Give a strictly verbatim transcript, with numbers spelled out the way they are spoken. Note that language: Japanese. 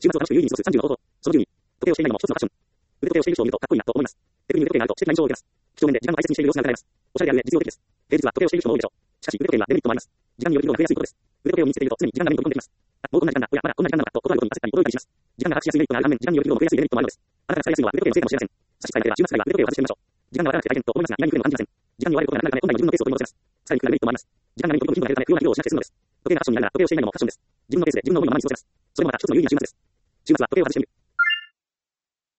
週末を楽しく有意義に過ごすさんじゅうの方法。そのじゅうに、時計をしていないのも一つのファッション。腕時計をしている人を見るとかっこいいなと思います。逆に腕時計があると知的な印象を受けます。几帳面で時間を大切にしている様子が伺えます。おしゃれである上実用的です。平日は時計をしている人も多いでしょう。しかし腕時計にはデメリットもあります。時間による疲労が増えやすいことです。腕時計を身につけていると常に時間が目に飛び込んできます。あ、もうこんな時間だ。おや、まだこんな時間なのかとことあることに焦ったり驚いたりします。時間が把握しやすいメリットがある反面、時間による疲労も増えやすいデメリットもあるのです。あなたが使いやすいのは腕時計のせいかもしれません。差し支えなければ週末くらいは腕時計を外してみましょう。時間がわからなくて大変と思いますが、意外に不便を感じません。時間に追われることがなくなるため、本来の自分のペースを取り戻せます。使いにくくなるメリットもあります。時間が目に飛び込む頻度が減るため、不要な疲労をしなくて済むのです。時計がファッションになるなら時計をしていないのもファッションです。自分のペースで自分の思いのままに過ごせます。それもまた一つの有意義な週末です。週末は時計を外してみる。